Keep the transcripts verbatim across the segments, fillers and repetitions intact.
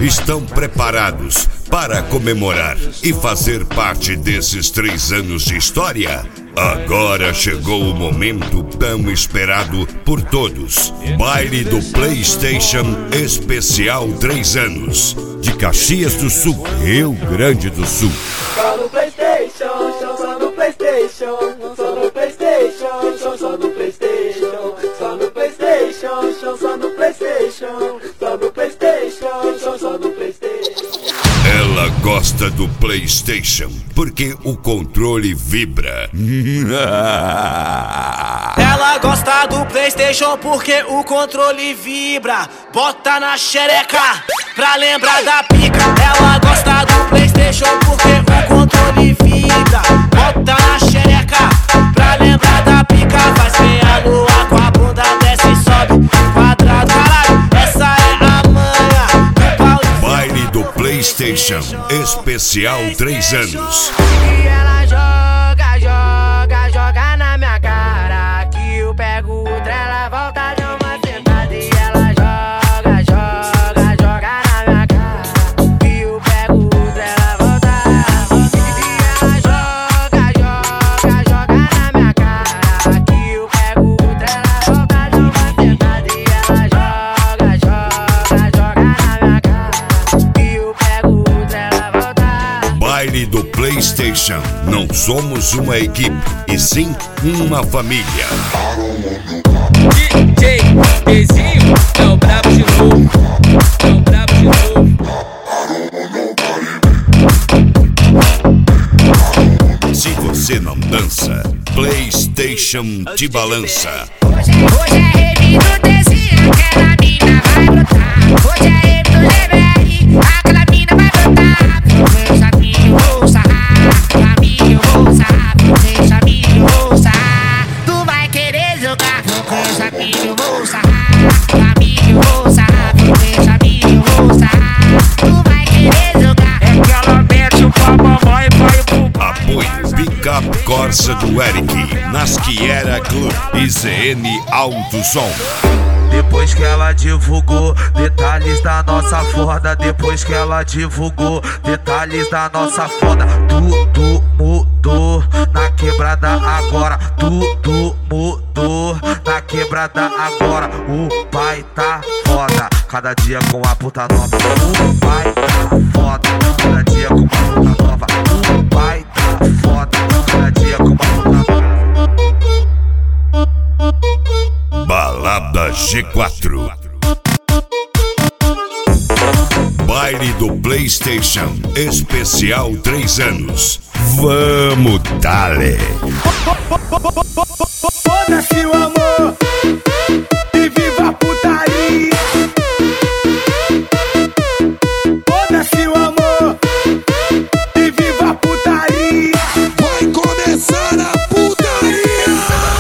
estão preparados para comemorar e fazer parte desses três anos de história? Agora chegou o momento tão esperado por todos. Baile do PlayStation Especial três anos. De Caxias do Sul, Rio Grande do Sul. Só no PlayStation, só no PlayStation, só no PlayStation, só no PlayStation, só no PlayStation, só no PlayStation, só no PlayStation, só no PlayStation. Ela gosta do PlayStation porque o controle vibra. Ela gosta do PlayStation porque o controle vibra. Bota na xereca pra lembrar da pica. Ela gosta do PlayStation porque o controle vibra. Bota na xereca pra lembrar da pica. Faz meia lua com a bunda, desce e sobe quadrado. Caralho, essa é a manha do pau. Baile do PlayStation Especial três anos. E ela joga, joga, joga na minha cara. Que eu pego outra, ela volta de uma sentada. E ela joga, joga, joga na minha cara. Que eu pego outra, ela volta. E ela joga, joga, joga na minha cara. Que eu pego outra, ela volta de uma sentada. E ela joga, joga, joga na minha cara. Que eu pego outra, ela volta. Baile do PlayStation. Não somos uma equipe, e sim uma família. D J Pezinho é o brabo de novo, é o brabo de novo. Se você não dança, PlayStation te balança. Hoje é, hoje é rave do Tezinho, aquela mina vai brotar. Hoje é rave do Leberry, aquela mina vai brotar. Meus amigos vou sarrar, amigo vou sarrar. Meus amigos vou sarrar, tu vai querer jogar. Meus amigos vou sarrar, amigo vou sarrar. Meus amigos vou sarrar, tu vai querer jogar. É que ela mete o pau, mamãe e vai pro Apoio Pickup Corsa do Eric, Nasquiera Club e Z N Alto Som. Depois que ela divulgou detalhes da nossa foda, depois que ela divulgou detalhes da nossa foda, tudo mudou na quebrada agora, tudo mudou na quebrada agora. O pai tá foda, cada dia com a puta nova. O pai tá foda, cada dia com uma puta nova. O pai tá foda, cada dia com uma puta nova. Balada G quatro. Baile do PlayStation Especial três anos. Vamos, dale! Foda-se o amor e viva a putaria. Foda-se o amor e viva a putaria. Vai começar a putaria!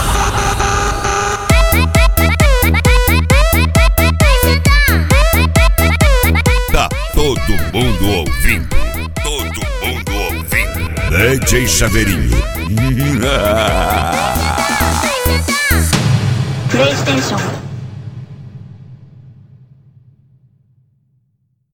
Tá todo mundo ouvindo. Todo mundo ouvindo. D J Chaveirinho. PlayStation.